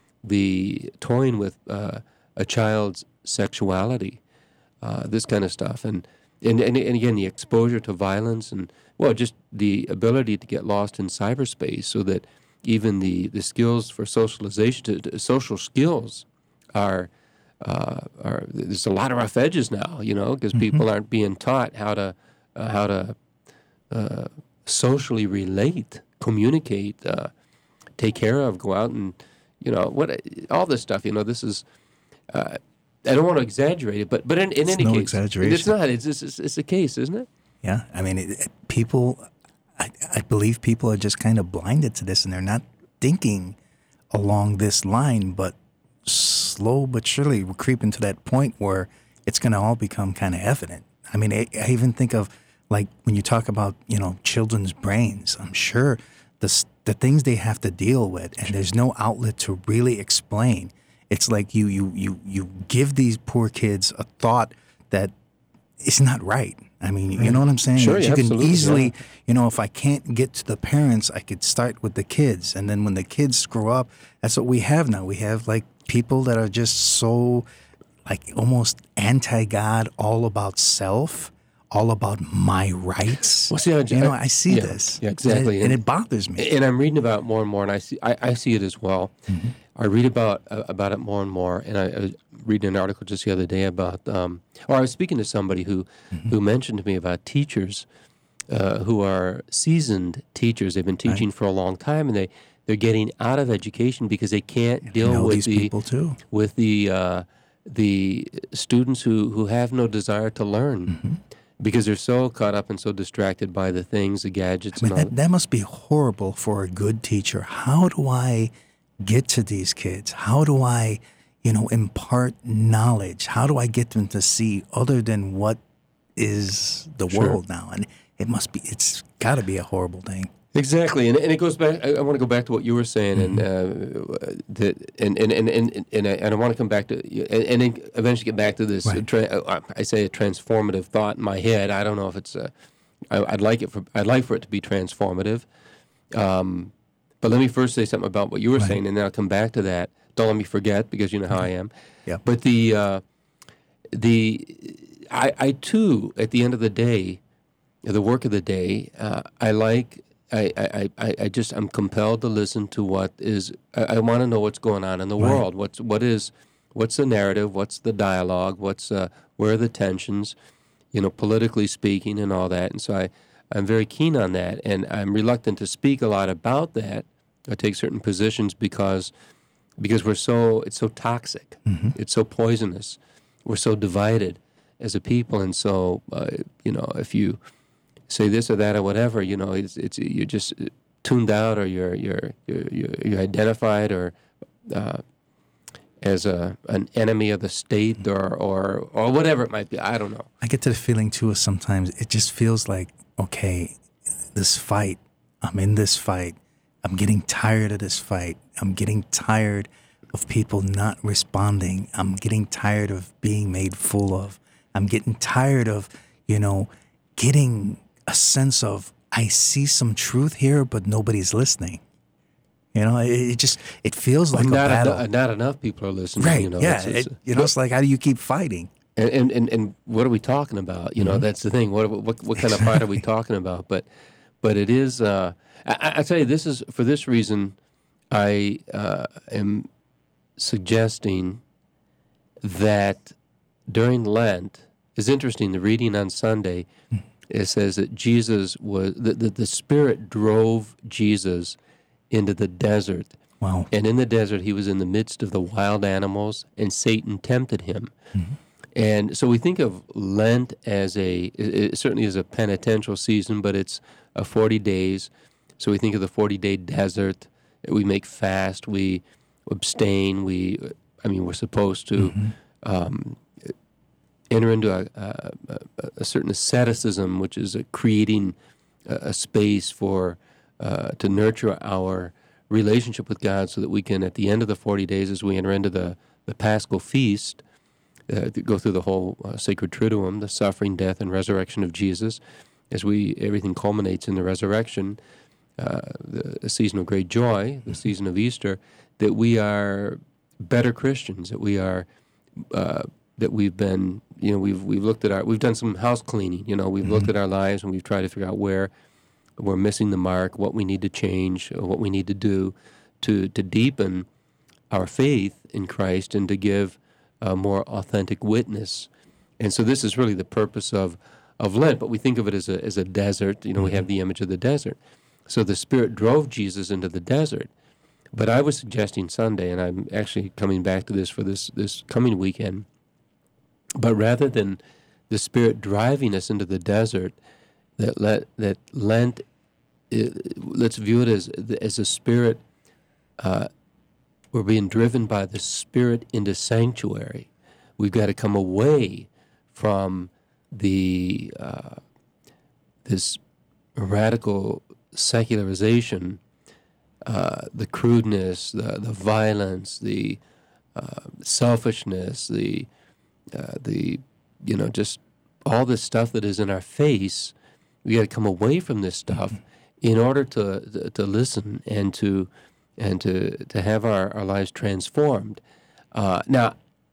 the toying with uh, a child's sexuality, uh, this kind of stuff. And, and, and, and again, the exposure to violence and, well, just the ability to get lost in cyberspace so that even the, the skills for socialization, to, to social skills are, uh, are, there's a lot of rough edges now, you know, because mm-hmm. people aren't being taught how to, uh, how to uh, socially relate, communicate, uh, take care of, go out and, you know, what all this stuff, you know, this is, uh, I don't want to exaggerate it, but but in, in it's any no case, exaggeration. It's not. It's it's, it's the case, isn't it? Yeah, I mean, it, it, people, I, I believe people are just kind of blinded to this, and they're not thinking along this line. But slow but surely, we're creeping to that point where it's going to all become kind of evident. I mean, I, I even think of like when you talk about, you know, children's brains. I'm sure the the things they have to deal with, and there's no outlet to really explain. It's like you you you you give these poor kids a thought that is not right. I mean, you know what I'm saying? Sure, you yeah, can absolutely, easily, yeah. you know, if I can't get to the parents, I could start with the kids. And then when the kids screw up, that's what we have now. We have like people that are just so like almost anti-God, all about self, all about my rights. Well, see, I, you know, I see yeah, this. Yeah, exactly. And it, and it bothers me. And I'm reading about it more and more, and I see I, I see it as well. Mm-hmm. I read about uh, about it more and more, and I, I was reading an article just the other day about, um, or I was speaking to somebody who, mm-hmm. who mentioned to me about teachers uh, who are seasoned teachers. They've been teaching right. for a long time, and they, they're getting out of education because they can't deal I know with these the people too. with the uh, the students who, who have no desire to learn. Mm-hmm. Because they're so caught up and so distracted by the things, the gadgets, I mean, and all that, that must be horrible for a good teacher. How do I get to these kids? How do I, you know, impart knowledge? How do I get them to see other than what is the Sure. world now? And it must be, it's got to be a horrible thing. Exactly, and and it goes back. I, I want to go back to what you were saying, and uh, that, and and and and and I, and I want to come back to, and, and then eventually get back to this. Right. Uh, tra- uh, I say a transformative thought in my head. I don't know if it's. Uh, I, I'd like it for. I'd like for it to be transformative. Um, but let me first say something about what you were Right. saying, and then I'll come back to that. Don't let me forget, because you know how I am. Yeah. But the uh, the I, I too, at the end of the day, the work of the day, uh, I like. I, I, I, I just I'm compelled to listen to what is I, I want to know what's going on in the Right. world. What's what is what's the narrative? What's the dialogue? What's uh, where are the tensions? You know, politically speaking, and all that. And so I I'm very keen on that, and I'm reluctant to speak a lot about that. I take certain positions because because we're so it's so toxic. Mm-hmm. It's so poisonous. We're so divided as a people, and so uh, you know if you say this or that or whatever, you know, it's it's you're just tuned out, or you're you're you're you're identified or uh, as a an enemy of the state, or, or or whatever it might be. I don't know. I get to the feeling too sometimes it just feels like, okay, this fight, I'm in this fight. I'm getting tired of this fight. I'm getting tired of people not responding. I'm getting tired of being made fool of. I'm getting tired of, you know, getting a sense of, I see some truth here, but nobody's listening. You know, it, it just, it feels like well, not a battle. Eno- not enough people are listening. Right, You know, yeah. It's, it's, it, you know, it's like, how do you keep fighting? And, and, and, and what are we talking about? You know, mm-hmm. that's the thing. What, what what kind of fight are we talking about? But but it is, uh, I, I tell you, this is, for this reason, I uh, am suggesting that during Lent, it's interesting, the reading on Sunday, it says that Jesus was, that the, the Spirit drove Jesus into the desert. Wow. And in the desert, he was in the midst of the wild animals, and Satan tempted him. Mm-hmm. And so we think of Lent as a, it certainly is a penitential season, but it's a forty days. So we think of the forty-day desert. We make fast, we abstain, we, I mean, we're supposed to mm-hmm. um, enter into a, a, a certain asceticism, which is a creating a, a space for, uh, to nurture our relationship with God so that we can, at the end of the forty days, as we enter into the, the Paschal feast, uh, go through the whole uh, sacred Triduum, the suffering, death, and resurrection of Jesus, as we, everything culminates in the resurrection, uh, the, the season of great joy, the season of Easter, that we are better Christians, that we are, uh, that we've been, you know, we've we've looked at our, we've done some house cleaning, you know, we've mm-hmm. looked at our lives and we've tried to figure out where we're missing the mark, what we need to change, or what we need to do to to deepen our faith in Christ and to give a more authentic witness. And so this is really the purpose of, of Lent, but we think of it as a as a desert. You know, mm-hmm. we have the image of the desert. So the Spirit drove Jesus into the desert. But I was suggesting Sunday, and I'm actually coming back to this for this, this coming weekend, but rather than the Spirit driving us into the desert, that let that Lent, it, let's view it as as a Spirit. Uh, we're being driven by the Spirit into sanctuary. We've got to come away from the uh, this radical secularization, uh, the crudeness, the the violence, the uh, selfishness, the uh, the you know just all this stuff that is in our face. We got to come away from this stuff in order to, to to listen and to and to to have our, our lives transformed. Uh, now,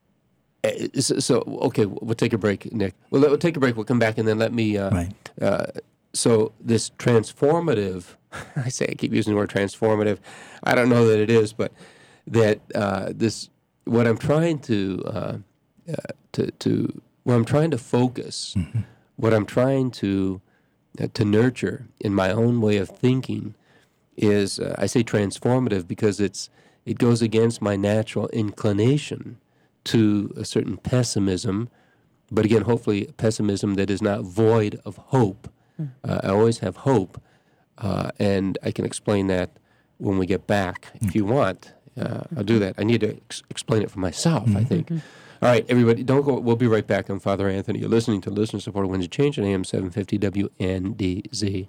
so, so okay, we'll take a break, Nick. Well, we'll take a break. We'll come back and then let me. Uh, right. Uh, so this transformative, I say I keep using the word transformative. I don't know that it is, but that uh, this what I'm trying to uh, uh, to to where I'm trying to focus, mm-hmm. what I'm trying to uh, to nurture in my own way of thinking is uh, I say transformative because it's it goes against my natural inclination to a certain pessimism, but again, hopefully pessimism that is not void of hope. Mm. Uh, I always have hope, uh, and I can explain that when we get back. Mm. If you want, uh, I'll do that. I need to ex- explain it for myself, mm-hmm. I think. Mm-hmm. All right, everybody, don't go. We'll be right back. I'm Father Anthony. You're listening to Listener Supported Winds of Change on A M seven fifty W N D Z.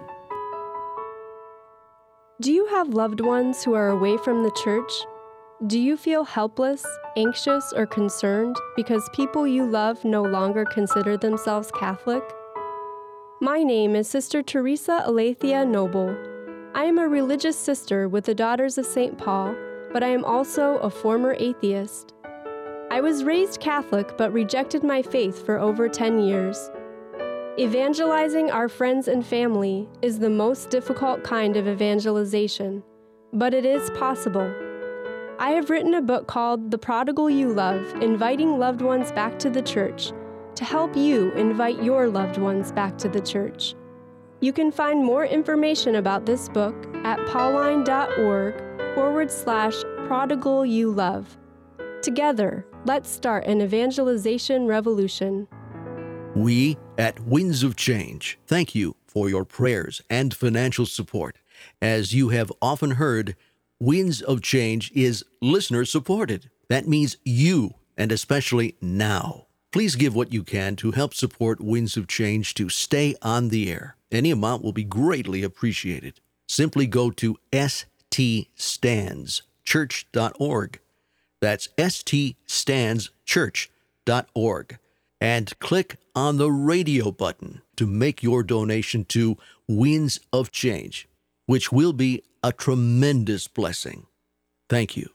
Do you have loved ones who are away from the church? Do you feel helpless, anxious, or concerned because people you love no longer consider themselves Catholic? My name is Sister Teresa Alethea Noble. I am a religious sister with the Daughters of Saint Paul, but I am also a former atheist. I was raised Catholic but rejected my faith for over ten years. Evangelizing our friends and family is the most difficult kind of evangelization, but it is possible. I have written a book called The Prodigal You Love, Inviting Loved Ones Back to the Church, to help you invite your loved ones back to the church. You can find more information about this book at pauline.org forward slash prodigal you love. Together, let's start an evangelization revolution. We at Winds of Change thank you for your prayers and financial support. As you have often heard, Winds of Change is listener-supported. That means you, and especially now. Please give what you can to help support Winds of Change to stay on the air. Any amount will be greatly appreciated. Simply go to s t stands church dot org. That's S T stands church dot org. And click on the radio button to make your donation to Winds of Change, which will be a tremendous blessing. Thank you.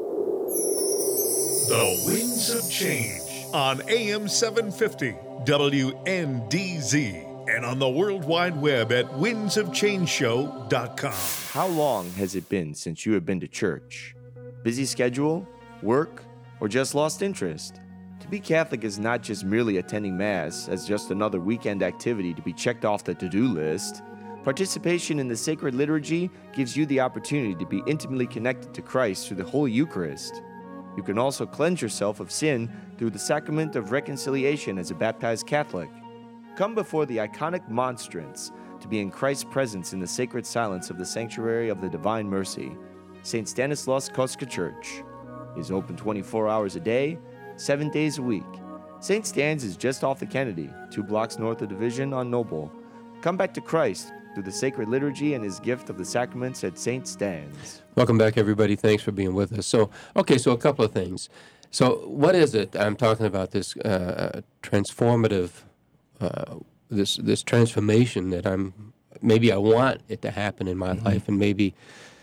The Winds of Change on A M seven fifty W N D Z and on the World Wide Web at winds of change show dot com. How long has it been since you have been to church? Busy schedule, work, or just lost interest? To be Catholic is not just merely attending Mass as just another weekend activity to be checked off the to-do list. Participation in the sacred liturgy gives you the opportunity to be intimately connected to Christ through the Holy Eucharist. You can also cleanse yourself of sin through the sacrament of reconciliation as a baptized Catholic. Come before the iconic monstrance to be in Christ's presence in the sacred silence of the Sanctuary of the Divine Mercy. Saint Stanislaus Kostka Church is open twenty-four hours a day, seven days a week. Saint Stan's is just off the Kennedy, two blocks north of Division on Noble. Come back to Christ through the sacred liturgy and his gift of the sacraments at Saint Stan's. Welcome back, everybody. Thanks for being with us. So, okay, so a couple of things. So, what is it? I'm talking about this uh, transformative, uh, this this transformation that I'm. Maybe I want it to happen in my mm-hmm. life, and maybe,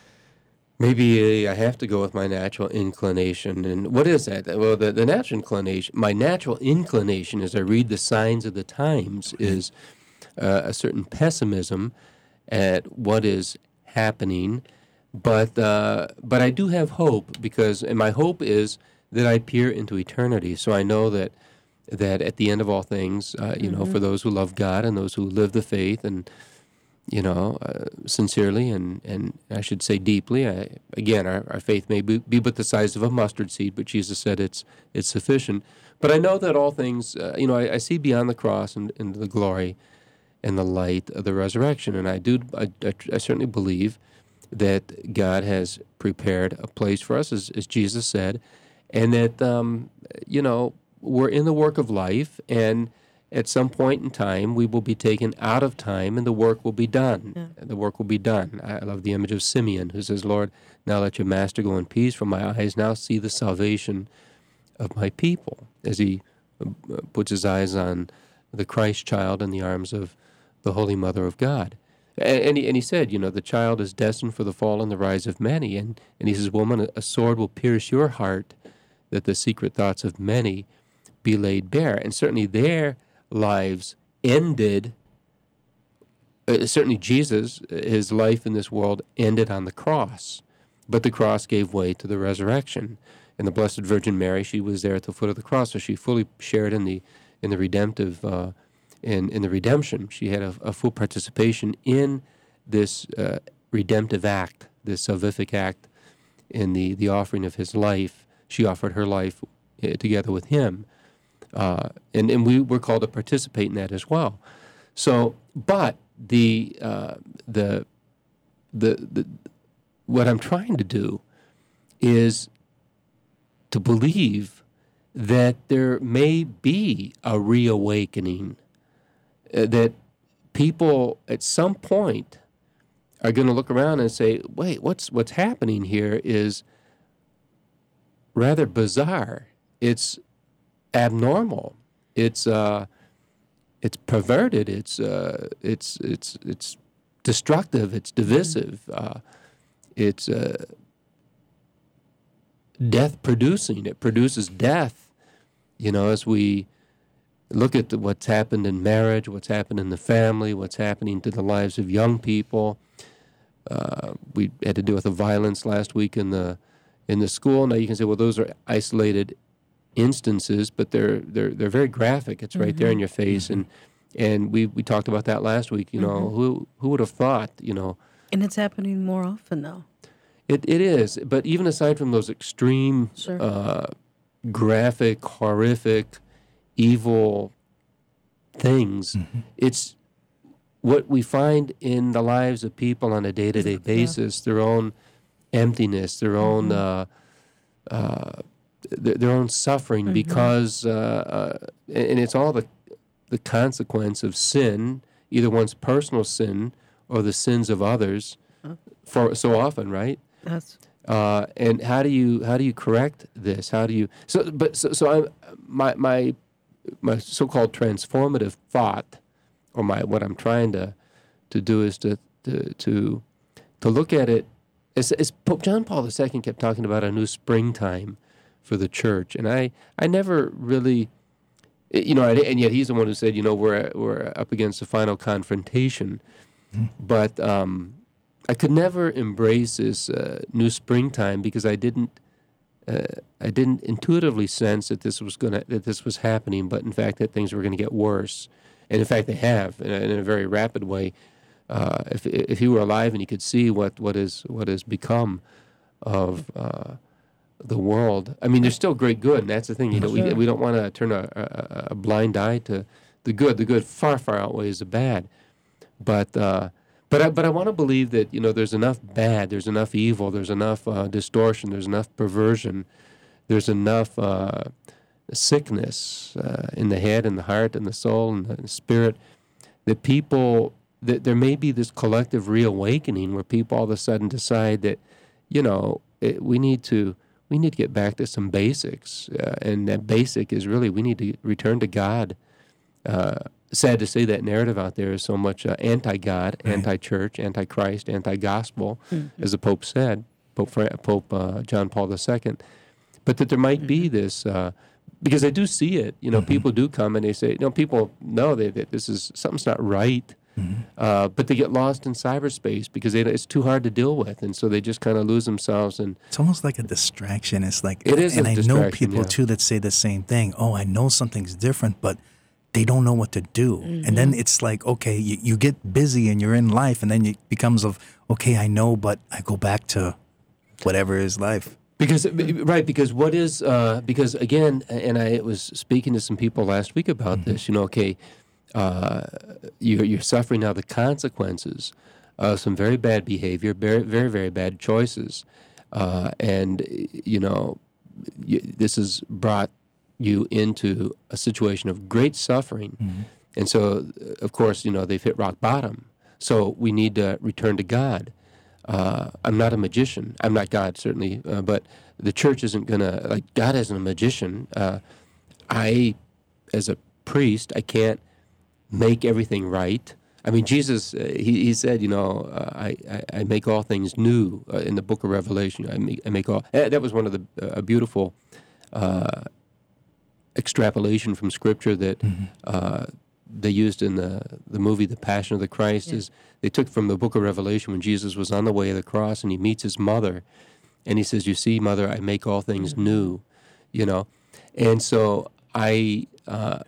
maybe I have to go with my natural inclination. And what is that? Well, the, the natural inclination. My natural inclination, as I read the signs of the times, is uh, a certain pessimism at what is happening. But uh, but I do have hope, because and my hope is that I peer into eternity. So I know that that at the end of all things, uh, you mm-hmm. know, for those who love God and those who live the faith, and you know, uh, sincerely and, and I should say deeply. I, again, our, our faith may be, be but the size of a mustard seed, but Jesus said it's it's sufficient. But I know that all things, uh, you know, I, I see beyond the cross and, and the glory and the light of the resurrection, and I do, I, I, I certainly believe that God has prepared a place for us, as, as Jesus said, and that, um, you know, we're in the work of life, and at some point in time, we will be taken out of time, and the work will be done. Yeah. The work will be done. I love the image of Simeon, who says, Lord, now let your master go in peace, for my eyes now see the salvation of my people, as he puts his eyes on the Christ child in the arms of the Holy Mother of God. And he, and he said, you know, the child is destined for the fall and the rise of many. And, and he says, woman, a sword will pierce your heart, that the secret thoughts of many be laid bare. And certainly their lives ended, uh, certainly Jesus, his life in this world ended on the cross. But the cross gave way to the resurrection. And the Blessed Virgin Mary, she was there at the foot of the cross, so she fully shared in the in the redemptive uh In, in the redemption. She had a, a full participation in this uh, redemptive act, this salvific act, in the, the offering of his life. She offered her life uh, together with him. Uh, and, and we were called to participate in that as well. So, but the, uh, the, the, the, what I'm trying to do is to believe that there may be a reawakening, Uh, that people at some point are going to look around and say, wait, what's what's happening here is rather bizarre. It's abnormal. It's uh, it's perverted. It's uh, it's it's it's destructive. It's divisive. Uh, it's uh, death producing. It produces death. You know, as we look at the, what's happened in marriage, what's happened in the family, what's happening to the lives of young people. Uh, we had to deal with the violence last week in the in the school. Now you can say, well, those are isolated instances, but they're they're they're very graphic. It's right mm-hmm. there in your face, mm-hmm. and and we, we talked about that last week. You know, mm-hmm. who who would have thought? You know, and it's happening more often now. It it is, but even aside from those extreme, sure. uh, graphic, horrific, evil things, mm-hmm. it's what we find in the lives of people on a day-to-day basis, yeah. their own emptiness, their own mm-hmm. uh, uh, th- their own suffering, mm-hmm. because uh, uh, and it's all the the consequence of sin, either one's personal sin or the sins of others, huh? for so often, right? That's Uh, and how do you how do you correct this? How do you so? But so, so I my my my so-called transformative thought, or my what I'm trying to to do is to to to, to look at it as, as Pope John Paul the Second kept talking about a new springtime for the church, and I I never really. You know, and yet he's the one who said, you know, we're we're up against the final confrontation. Mm. But um, I could never embrace this uh, new springtime because I didn't, uh, I didn't intuitively sense that this was gonna that this was happening. But in fact, that things were going to get worse, and in fact, they have in a, in a very rapid way. Uh, if if he were alive and he could see what what is what has become of. Uh, the world. I mean, there's still great good, and that's the thing. You know, we we don't want to turn a, a, a blind eye to the good. The good far far outweighs the bad. But uh, but I but I want to believe that you know there's enough bad, there's enough evil, there's enough uh, distortion, there's enough perversion, there's enough uh, sickness uh, in the head and the heart and the soul and the spirit that people that there may be this collective reawakening where people all of a sudden decide that you know it, we need to. We need to get back to some basics, uh, and that basic is really we need to return to God. Uh, sad to say that narrative out there is so much uh, anti-God, right. anti-church, anti-Christ, anti-gospel, mm-hmm. as the Pope said, Pope Fra- Pope uh, John Paul the Second. But that there might mm-hmm. be this, uh, because I do see it. You know, mm-hmm. people do come and they say, you know, people know that, that this is something's not right. Mm-hmm. Uh, but they get lost in cyberspace because they, it's too hard to deal with, and so they just kind of lose themselves. And it's almost like a distraction. It's like, it is, and a I distraction, know people yeah. too that say the same thing. Oh, I know something's different, but they don't know what to do. Mm-hmm. And then it's like, okay, you, you get busy and you're in life, and then it becomes of, okay, I know, but I go back to whatever is life. Because right, because what is uh, because again, and I was speaking to some people last week about mm-hmm. this. You know, okay. Uh, you're, you're suffering now the consequences of some very bad behavior, very, very, very bad choices. Uh, and, you know, you, this has brought you into a situation of great suffering. Mm-hmm. And so, of course, you know, they've hit rock bottom. So we need to return to God. Uh, I'm not a magician. I'm not God, certainly. Uh, but the church isn't going to, like, God isn't a magician. Uh, I, as a priest, I can't make everything right. I mean, Jesus, uh, he, he said, you know, uh, I, I, I make all things new uh, in the book of Revelation. I make, I make all, uh, that was one of the, uh, a beautiful uh, extrapolation from Scripture that mm-hmm. uh, they used in the, the movie The Passion of the Christ, yeah. is they took from the book of Revelation when Jesus was on the way of the cross and he meets his mother and he says, you see, mother, I make all things mm-hmm. new, you know. And so I... Uh,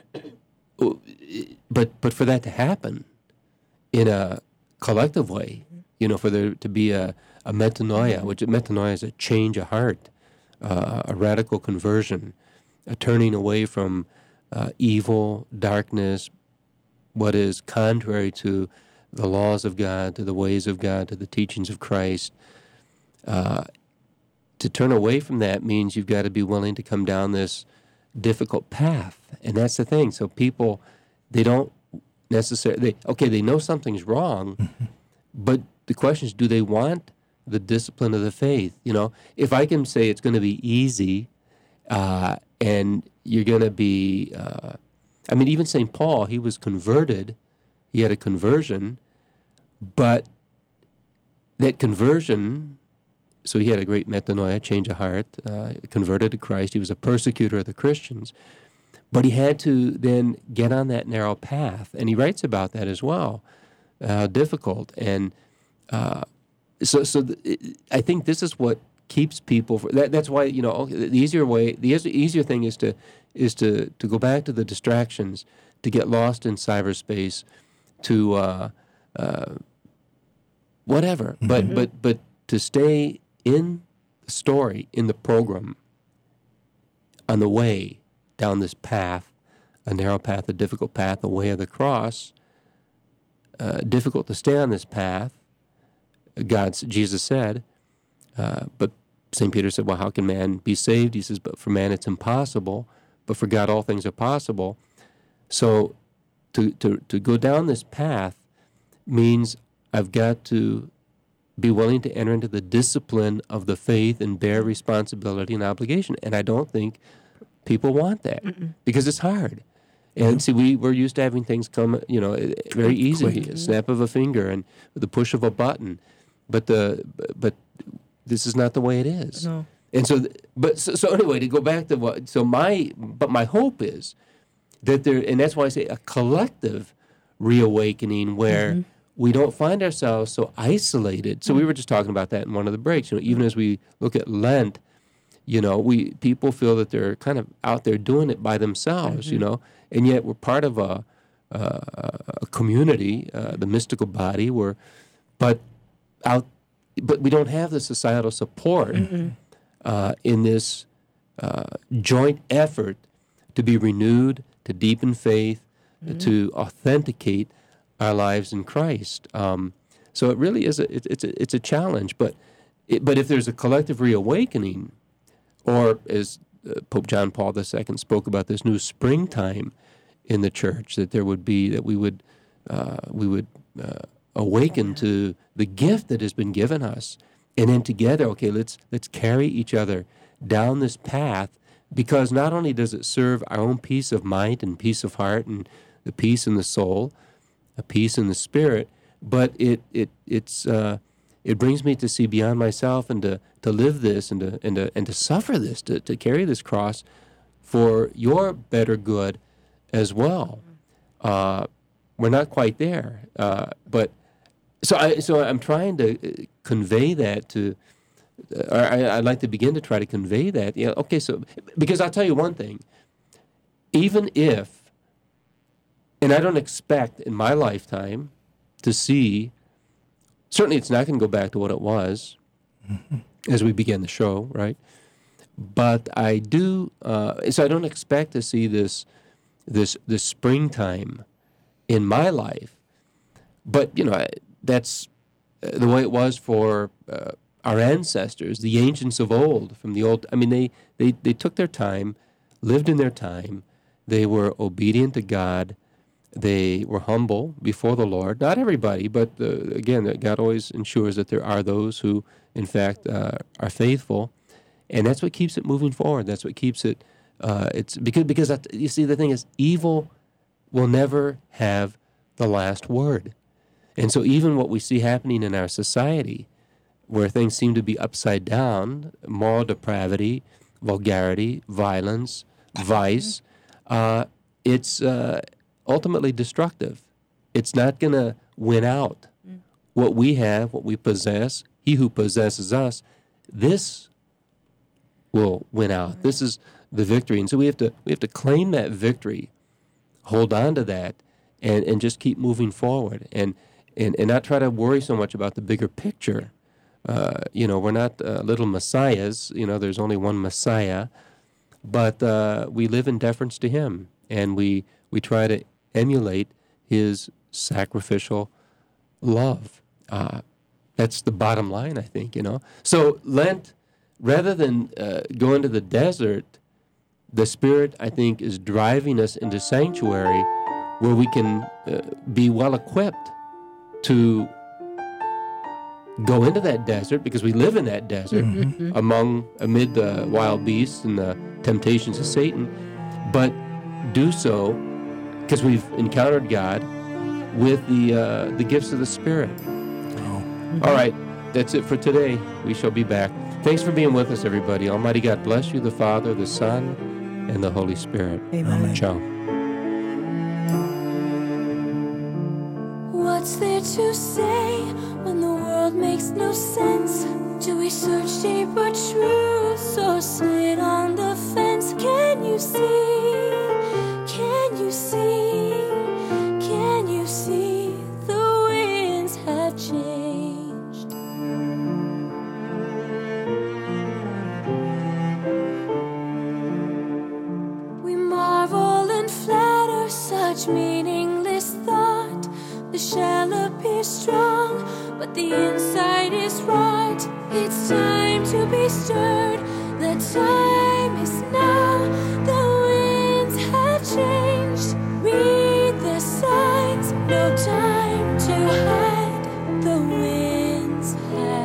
But but for that to happen in a collective way, you know, for there to be a, a metanoia, which metanoia is a change of heart, uh, a radical conversion, a turning away from uh, evil, darkness, what is contrary to the laws of God, to the ways of God, to the teachings of Christ. Uh, to turn away from that means you've got to be willing to come down this difficult path, and that's the thing. So people, they don't necessarily, they, okay, they know something's wrong, mm-hmm. but the question is, do they want the discipline of the faith? You know, if I can say it's going to be easy, uh, and you're going to be, uh, I mean, even Saint Paul, he was converted, he had a conversion, but that conversion, so he had a great metanoia, change of heart, uh, converted to Christ. He was a persecutor of the Christians. But he had to then get on that narrow path. And he writes about that as well, how uh, difficult. And uh, so so th- I think this is what keeps people, for, that, that's why, you know, the easier way, the easier thing is to is to, to go back to the distractions, to get lost in cyberspace, to uh, uh, whatever. Mm-hmm. But but but to stay in the story, in the program, on the way down this path, a narrow path, a difficult path, the way of the cross, uh, difficult to stay on this path. God's, Jesus said, uh, but Saint Peter said, well, how can man be saved? He says, but for man it's impossible, but for God all things are possible. So to, to, to go down this path means I've got to be willing to enter into the discipline of the faith and bear responsibility and obligation. And I don't think people want that Mm-mm. because it's hard. And mm-hmm. see, we, we're used to having things come, you know, very easily, a snap of a finger and the push of a button. But the but this is not the way it is. No. And so, but so, so anyway, to go back to what, so my, but my hope is that there, and that's why I say a collective reawakening where mm-hmm. we don't find ourselves so isolated. So mm-hmm. we were just talking about that in one of the breaks. You know, even as we look at Lent, you know, we people feel that they're kind of out there doing it by themselves. Mm-hmm. You know, and yet we're part of a uh, a community, uh, the mystical body. We're, but out, but we don't have the societal support mm-hmm. uh, in this uh, joint effort to be renewed, to deepen faith, mm-hmm. to authenticate our lives in Christ. Um, so it really is a it, it's a it's a challenge. But it, but if there's a collective reawakening, or as uh, Pope John Paul the Second spoke about this new springtime in the church, that there would be that we would uh, we would uh, awaken to the gift that has been given us, and then together, okay, let's let's carry each other down this path, because not only does it serve our own peace of mind and peace of heart and the peace in the soul, a peace in the spirit, but it it it's uh, it brings me to see beyond myself and to, to live this and to and to and to suffer this, to, to carry this cross for your better good as well. Uh, we're not quite there, uh, but so I so I'm trying to convey that to. Or I, I'd like to begin to try to convey that. Yeah, okay, so because I'll tell you one thing, even if, and I don't expect in my lifetime to see, certainly it's not going to go back to what it was mm-hmm. as we began the show, right? But I do, uh, so I don't expect to see this, this, this springtime in my life. But you know, that's the way it was for. Uh, Our ancestors, the ancients of old, from the old, I mean, they, they, they took their time, lived in their time. They were obedient to God. They were humble before the Lord. Not everybody, but uh, again, God always ensures that there are those who, in fact, uh, are faithful. And that's what keeps it moving forward. That's what keeps it, uh, it's because, because that, you see, the thing is, evil will never have the last word. And so even what we see happening in our society, where things seem to be upside down, moral depravity, vulgarity, violence, vice, uh, it's uh, ultimately destructive. It's not going to win out. Mm. What we have, what we possess, he who possesses us, this will win out. Mm. This is the victory. And so we have to we have to claim that victory, hold on to that, and, and just keep moving forward, and, and, and not try to worry so much about the bigger picture. Uh, you know, we're not uh, little messiahs. You know, there's only one Messiah, but uh, we live in deference to him, and we we try to emulate his sacrificial love. Uh, that's the bottom line, I think. You know, so Lent, rather than uh, go into the desert, the Spirit, I think, is driving us into sanctuary, where we can uh, be well equipped to go into that desert, because we live in that desert mm-hmm. among amid the wild beasts and the temptations of Satan, but do so because we've encountered God with the uh, the gifts of the Spirit. Oh. Mm-hmm. All right, that's it for today. We shall be back. Thanks for being with us, everybody. Almighty God bless you, the Father, the Son, and the Holy Spirit. Amen. Ciao. What's there to say when the world makes no sense? Do we search deeper truths or sit on the fence? Can you see? Can you see? Can you see the winds have changed? We marvel and flatter such meaningless thought. The shell appears strong, but the inside is rot. It's time to be stirred. The time is now. The winds have changed. Read the signs. No time to hide. The winds have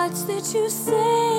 words that you say